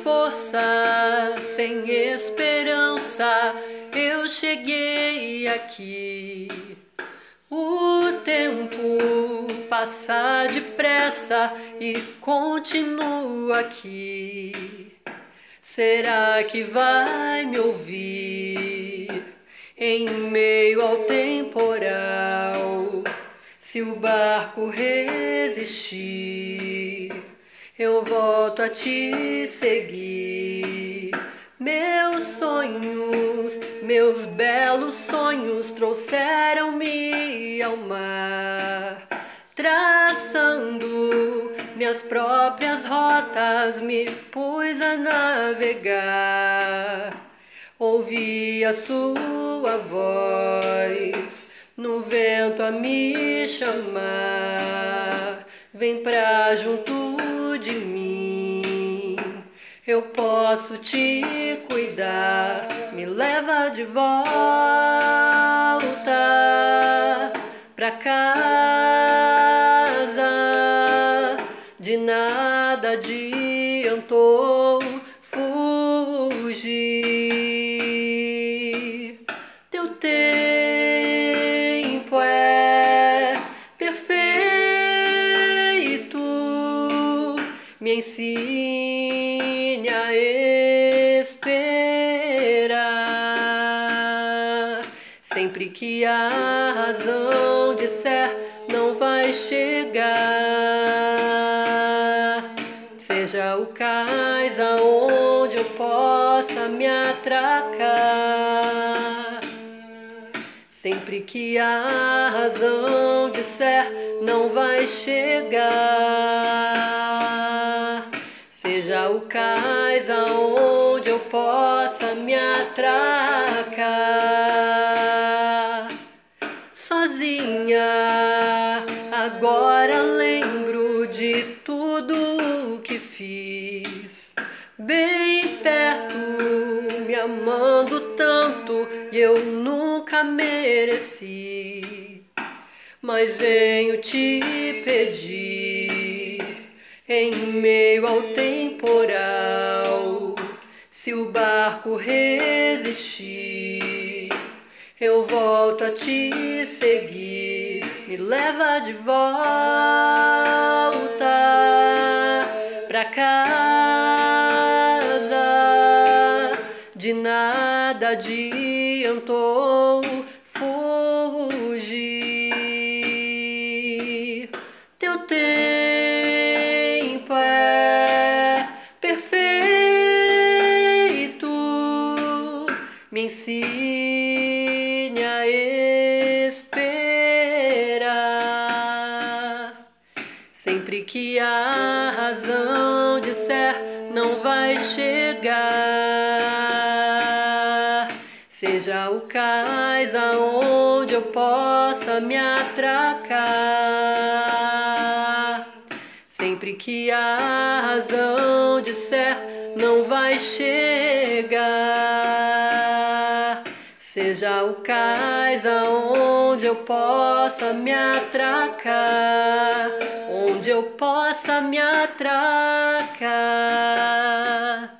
força, sem esperança, eu cheguei aqui. O tempo passa depressa e continua aqui. Será que vai me ouvir em meio ao temporal? Se o barco resistir, eu volto a te seguir. Meus sonhos, meus belos sonhos trouxeram-me ao mar, traçando minhas próprias rotas, me pus a navegar. Ouvi a sua voz no vento a me chamar. Vem pra junto de mim, eu posso te cuidar. Me leva de volta pra casa. De nada adiantou fugir. Teu tempo é perfeito, me ensine a esperar. Sempre que a razão disser não vai chegar, seja o cais aonde eu possa me atracar. Sempre que a razão disser não vai chegar, seja o cais aonde eu possa me atracar. Sozinha, agora lembro de tudo o que fiz. Bem perto, me amando tanto, e eu nunca mereci. Mas venho te pedir, em meio ao temporal, se o barco resistir, eu volto a te seguir. Me leva de volta pra casa. De nada adiantou fugir. Teu tempo é perfeito, me ensine a esperar. Sempre que a razão disser não vai chegar, seja o cais aonde eu possa me atracar. Sempre que a razão disser não vai chegar, seja o cais aonde eu possa me atracar, onde eu possa me atracar.